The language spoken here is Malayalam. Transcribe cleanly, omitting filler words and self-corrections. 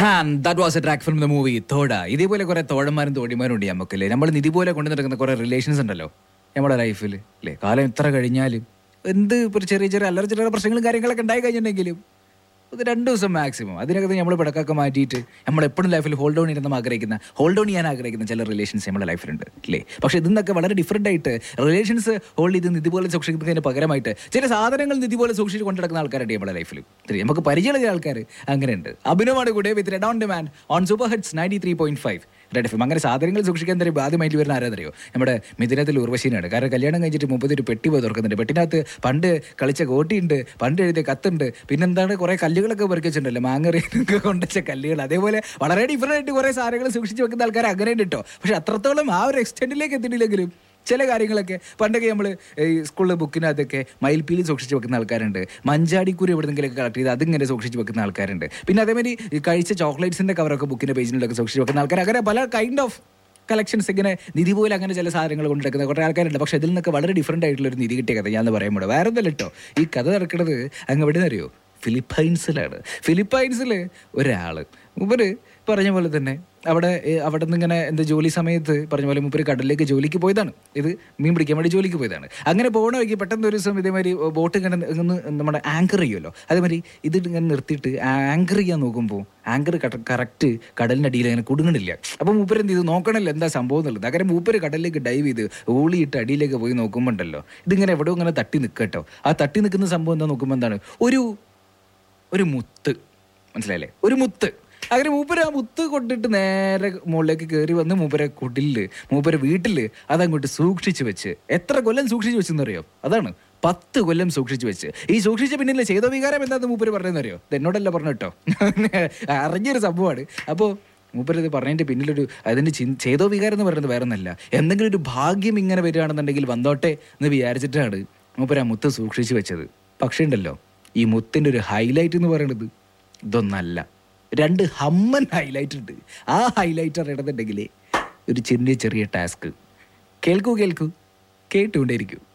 That was a track from the movie Thozha. ഇതേപോലെ കുറെ തോഴന്മാരും തോഴിമാരും ഉണ്ട് നമുക്കല്ലേ. നമ്മൾ ഇതുപോലെ കൊണ്ടു നടക്കുന്ന കുറെ റിലേഷൻസ് ഉണ്ടല്ലോ നമ്മുടെ ലൈഫിൽ അല്ലേ. കാലം എത്ര കഴിഞ്ഞാലും എന്ത് ഇപ്പോൾ ചെറിയ ചെറിയ അല്ലറ ചില്ലറ പ്രശ്നങ്ങളും കാര്യങ്ങളൊക്കെ ഉണ്ടായി കഴിഞ്ഞിട്ടുണ്ടെങ്കിലും അത് 2 ദിവസം മാക്സിമം അതിനകത്ത് നമ്മൾ പിടക്കൊക്കെ മാറ്റിയിട്ട് നമ്മളെപ്പോഴും ലൈഫിൽ ഹോൾഡ് ഓൺ ചെയ്യാൻ ആഗ്രഹിക്കുന്ന ചില റിലേഷൻസ് നമ്മുടെ ലൈഫിലുണ്ട് അല്ലേ. പക്ഷേ ഇതിന്നൊക്കെ വളരെ ഡിഫറൻ്റ് ആയിട്ട് റിലേഷൻസ് ഹോൾഡ് ചെയ്ത് ഇതുപോലെ സൂക്ഷിക്കുന്നതിന് പകരമായിട്ട് ചില സാധനങ്ങൾ ഇതുപോലെ സൂക്ഷിച്ച് കൊണ്ടു നടക്കുന്ന ആൾക്കാരുണ്ട് നമ്മുടെ ലൈഫിൽ. നമുക്ക് പരിചയമുള്ള ആൾക്കാർ അങ്ങനെയുണ്ട്. അഭിനവമാണ് കൂടെ with red on demand on super hits 93.5 red F M. അങ്ങനെ സാധനങ്ങൾ സൂക്ഷിക്കാൻ തരും ആദ്യമായിട്ട് വരുന്ന ആരാധനയോ നമ്മുടെ മിഥുനത്തിൽ ഉർവശീനാണ്. കാരണം കല്യാണം കഴിഞ്ഞിട്ട് 30 ഒരു പെട്ടി പോയി തുറക്കുന്നുണ്ട്. പെട്ടിനകത്ത് പണ്ട് കളിച്ച കോട്ടിയുണ്ട്, പണ്ട് എഴുതിയ കത്തുണ്ട്, പിന്നെന്താണ് കുറേ കല്ലുകളൊക്കെ പെറുക്കിച്ചിട്ടുണ്ടല്ലോ, മാങ്ങറിയൊക്കെ കൊണ്ടുവച്ച കല്ലുകൾ. അതേപോലെ വളരെ ഡിഫറൻ്റ് ആയിട്ട് കുറേ സാധനങ്ങൾ സൂക്ഷിച്ച് വെക്കുന്ന ആൾക്കാർ അങ്ങനെ ഉണ്ട് കേട്ടോ. പക്ഷെ അത്രത്തോളം ആ ഒരു എക്സ്റ്റെൻഡിലേക്ക് എത്തിയിട്ടില്ലെങ്കിലും ചില കാര്യങ്ങളൊക്കെ പണ്ടൊക്കെ നമ്മൾ ഈ സ്കൂളിലെ ബുക്കിനകത്തൊക്കെ മയിൽപ്പീലി സൂക്ഷിച്ച് വെക്കുന്ന ആൾക്കാരുണ്ട്. മഞ്ചാടിക്കൂരി എവിടെന്നെങ്കിലൊക്കെ കളക്ട് ചെയ്ത് അതിങ്ങനെ സൂക്ഷിച്ച് വെക്കുന്ന ആൾക്കാരുണ്ട്. പിന്നെ അതേമാതിരി കഴിച്ച ചോക്ലേറ്റ്സിൻ്റെ കവറൊക്കെ ബുക്കിൻ്റെ പേജിലൊക്കെ സൂക്ഷിച്ച് വെക്കുന്ന ആൾക്കാർ. അങ്ങനെ പല കൈൻഡ് ഓഫ് കളക്ഷൻസ് ഇങ്ങനെ നിധി പോലെ അങ്ങനെ ചില സാധനങ്ങൾ കൊണ്ടെടുക്കുന്ന കുറേ ആൾക്കാരുണ്ട്. പക്ഷേ ഇതിൽ നിന്നൊക്കെ വളരെ ഡിഫറൻ്റ് ആയിട്ടുള്ളൊരു നിധി കിട്ടിയ കഥ ഞാൻ പറയുമ്പോൾ വേറെ ഒന്നല്ല കേട്ടോ. ഈ കഥ നടക്കുന്നത് അങ്ങ് എവിടെ നിന്നറിയോ? ഫിലിപ്പൈൻസിലാണ്. ഫിലിപ്പൈൻസിൽ ഒരാൾ ഇവർ പറഞ്ഞ പോലെ തന്നെ അവിടെ നിന്ന് ഇങ്ങനെ എന്താ ജോലി സമയത്ത് പറഞ്ഞ പോലെ മൂപ്പര് കടലിലേക്ക് ജോലിക്ക് പോയതാണ്. ഇത് മീൻ പിടിക്കാൻ വേണ്ടി ജോലിക്ക് പോയതാണ്. അങ്ങനെ പോകണ വഴിക്ക് പെട്ടെന്ന് ഒരു ദിവസം ഇതേമാതിരി ബോട്ട് ഇങ്ങനെ നമ്മുടെ ആങ്കർ ചെയ്യുമല്ലോ, അതേമാതിരി ഇത് ഇങ്ങനെ നിർത്തിയിട്ട് ആങ്കർ ചെയ്യാൻ നോക്കുമ്പോൾ ആങ്കർ കറക്റ്റ് കടലിനടിയിൽ അങ്ങനെ കുടുങ്ങണില്ല. അപ്പോൾ മൂപ്പര് എന്ത് ചെയ്തു നോക്കണല്ലോ എന്താ സംഭവം എന്നുള്ളത്. അങ്ങനെ മൂപ്പര് കടലിലേക്ക് ഡൈവ് ചെയ്ത് ഊളിയിട്ട് അടിയിലേക്ക് പോയി നോക്കുമ്പോൾ ഉണ്ടല്ലോ ഇതിങ്ങനെ എവിടെയോ ഇങ്ങനെ തട്ടി നിൽക്കട്ടോ. ആ തട്ടി നിൽക്കുന്ന സംഭവം എന്താ നോക്കുമ്പോൾ എന്താണ് ഒരു മുത്ത്. മനസ്സിലായില്ലേ? ഒരു മുത്ത്. അങ്ങനെ മൂപ്പര് ആ മുത്ത് കൊണ്ടിട്ട് നേരെ മുകളിലേക്ക് കയറി വന്ന് മൂപ്പരെ വീട്ടിൽ അതങ്ങോട്ട് സൂക്ഷിച്ച് വെച്ച്. എത്ര കൊല്ലം സൂക്ഷിച്ച് വെച്ചെന്നറിയോ? അതാണ് 10 കൊല്ലം സൂക്ഷിച്ച് വെച്ച്. ഈ സൂക്ഷിച്ച പിന്നിലെ ചെയ്തോ വികാരം എന്താണെന്ന് മൂപ്പര് പറഞ്ഞതെന്നറിയോ? എന്നോടല്ല പറഞ്ഞു കേട്ടോ, അറിഞ്ഞൊരു സംഭവമാണ്. അപ്പോൾ മൂപ്പരത് പറഞ്ഞതിൻ്റെ പിന്നിലൊരു അതിൻ്റെ ചെയ്തോ വികാരം എന്ന് പറയുന്നത് വേറെ ഒന്നല്ല, എന്തെങ്കിലും ഒരു ഭാഗ്യം ഇങ്ങനെ വരികയാണെന്നുണ്ടെങ്കിൽ വന്നോട്ടെ എന്ന് വിചാരിച്ചിട്ടാണ് മൂപ്പര് ആ മുത്ത് സൂക്ഷിച്ച് വെച്ചത്. പക്ഷേ ഉണ്ടല്ലോ ഈ മുത്തിൻ്റെ ഒരു ഹൈലൈറ്റ് എന്ന് പറയുന്നത് ഇതൊന്നല്ല, 2 ഹമ്മൻ ഹൈലൈറ്റ് ഉണ്ട്. ആ ഹൈലൈറ്റ് അറിയണമെന്നുണ്ടെങ്കിൽ ഒരു ചെറിയ ടാസ്ക് കേൾക്കൂ കേട്ടുകൊണ്ടേയിരിക്കും.